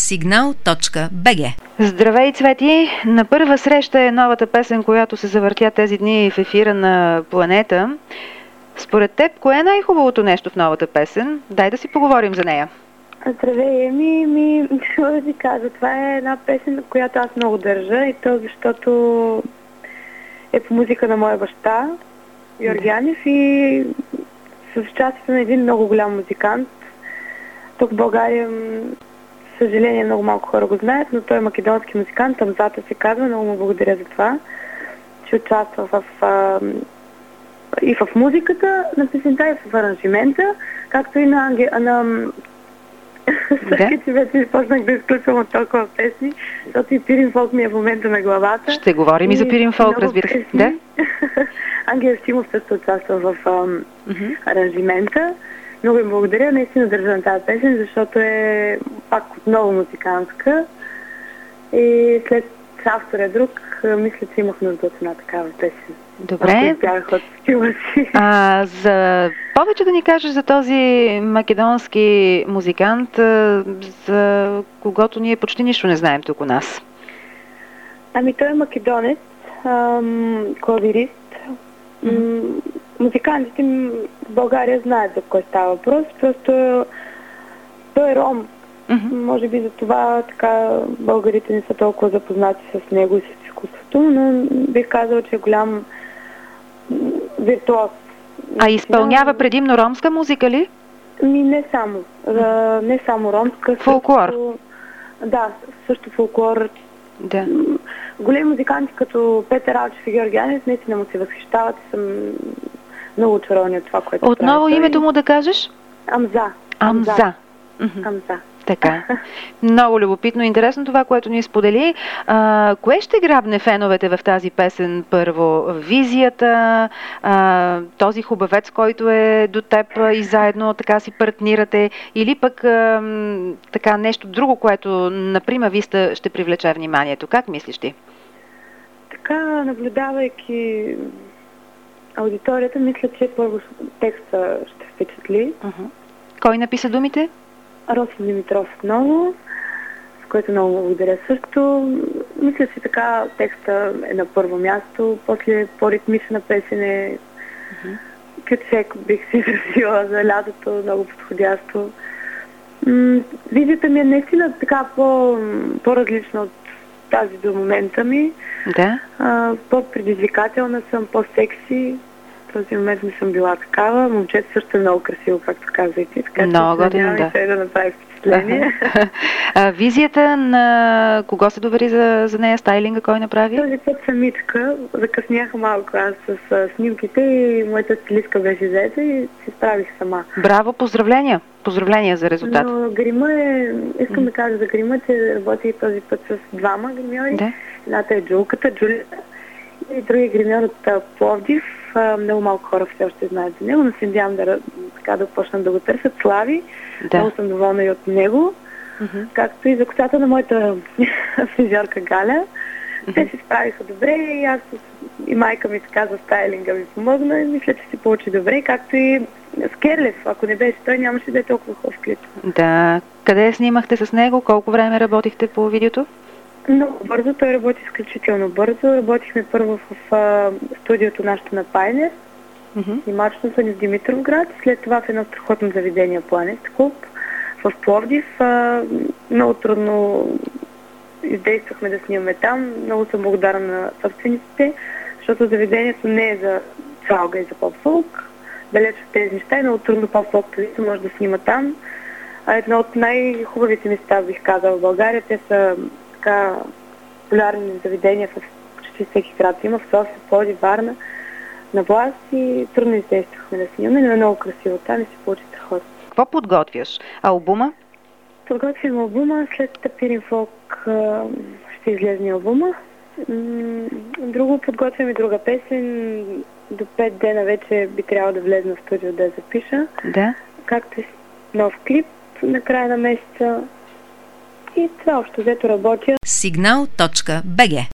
signal.bg. Здравей, Цвети! На първа среща е новата песен, която се завъртя тези дни в ефира на Планета. Според теб, кое е най-хубавото нещо в новата песен? Дай да си поговорим за нея. Здравей, ще да ви кажа, това е една песен, на която аз много държа, и то защото е по музика на моя баща, Георгианев, и с участието на един много голям музикант. Тук в България, съжаление, много малко хора го знаят, но той е македонски музикант, Амзата се казва, много му благодаря за това, че участва и в музиката на песента, и в аранжимента, както и на Също, че вече почнах да изключвам от толкова песни, защото и Пирин Фолк ми е в момента на главата. Ще говорим и за Пирин Фолк, разбира се. Да? Ангел Евтимов също участва в аранжимента. Много им благодаря, наистина държа на тази песен, защото е пак отново музикантска. И след автора друг, мисля, че имах нужда от една такава песен. Добре. За повече да ни кажеш за този македонски музикант, за когото ние почти нищо не знаем тук у нас. Той е македонец, клавирист. Музикантите в България знаят за кой става въпрос, просто той е ром. Може би за това така българите не са толкова запознати с него и с изкуството, но бих казала, че е голям виртуоз. А изпълнява предимно ромска музика ли? Не само. Не само ромска. Фолклор? Да, също фолклор. Да. Големи музиканти като Петър Алчев и Георгианев наистина му се възхищават и съм много очаровани от това, което Отново прави. Името му да кажеш? Амза. Така. Много любопитно и интересно това, което ни сподели. Кое ще грабне феновете в тази песен първо? Визията, този хубавец, който е до теб и заедно така си партнирате, или пък така нещо друго, което на прима виста ще привлече вниманието? Как мислиш ти? Така, наблюдавайки аудиторията, мисля, че първо текста ще впечатли. Кой написа думите? Росен Димитров отново, с който много благодаря също. Мисля, че така текста е на първо място, после по-ритмична песен е кючек, бих си изразила за лятото, много подходящо. Визията ми е наистина така по-различна от тази до момента ми. Да. По-предизвикателна съм, по-секси. В този момент не съм била такава. Момчето също е много красиво, както каза и ти. Така много готино, да направи впечатление. Визията на кого се довери за нея? Стайлинга кой направи? Този път самичка. Закъснях малко аз с снимките и моята стилистка беше заета и се справих сама. Браво, поздравления! Поздравления за резултат. Но грима искам да кажа за грима, че работи този път с двама гримьори. Да. Едната е Джулия и другия гримьор от Пловдив. Много малко хора все още знаят за него, но се надявам да почнат да го търсят. Слави. Да. Много съм доволна и от него. Както и за косата на моята фризьорка Галя. Те се справиха добре и аз и майка ми така за стайлинга ми помогна и мисля, че се получи добре, както и с Керлев. Ако не беше той, нямаше да е толкова хубав клип. Да. Къде снимахте с него? Колко време работихте по видеото? Много бързо. Той работи изключително бързо. Работихме първо в студиото нашето на Пайнер, снимачното ни в Димитровград, след това в едно страхотно заведение Планет Клуб в Пловдив. Много трудно издействахме да снимаме там. Много съм благодарна на собствениците, защото заведението не е за чалга и за поп-фолк. Далеч от тези неща и много трудно поп-фолк може да снима там. Едно от най-хубавите места, бих казала, в България. Те са популярни заведения в почти всеки град. Има в София, Пловдив, Варна, на Влас и трудно издействахме да снимаме, но е много красиво там и се получи страхотно. Какво подготвяш? Албума? Подготвям албума, след Пирин Фолк ще излезе албума. Друго подготвям и друга песен. До 5 дена вече би трябвало да влезна в студио да я запиша. Да. Както и нов клип на края на месеца. И това общо взето работя. Signal.bg